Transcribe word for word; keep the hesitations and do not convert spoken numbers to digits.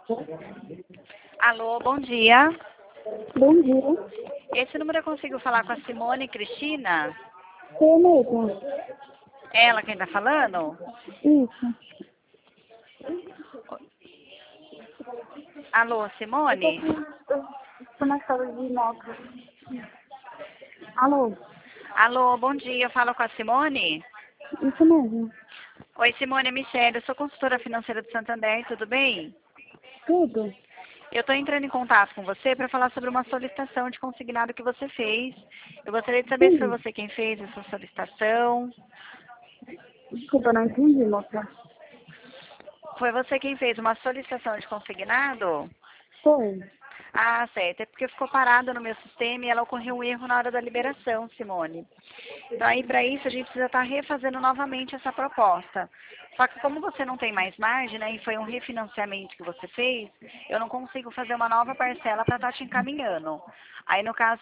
Alô, bom dia. Bom dia. Esse número eu consigo falar com a Simone Cristina? Sou mesmo. É ela quem tá falando? Isso. Alô, Simone? Estou na sala de moto. Alô? Alô, bom dia. Eu falo com a Simone? Isso mesmo. Oi, Simone, é Michelle. Eu sou consultora financeira do Santander, tudo bem? Tudo? Eu estou entrando em contato com você para falar sobre uma solicitação de consignado que você fez. Eu gostaria de saber se foi Sim. você quem fez essa solicitação. Desculpa, não entendi, moça. Foi você quem fez uma solicitação de consignado? Foi. Ah, certo. É porque ficou parada no meu sistema e ela ocorreu um erro na hora da liberação, Simone. Então, aí, para isso, a gente precisa estar refazendo novamente essa proposta. Só que como você não tem mais margem, né, e foi um refinanciamento que você fez, eu não consigo fazer uma nova parcela para estar te encaminhando. Aí, no caso,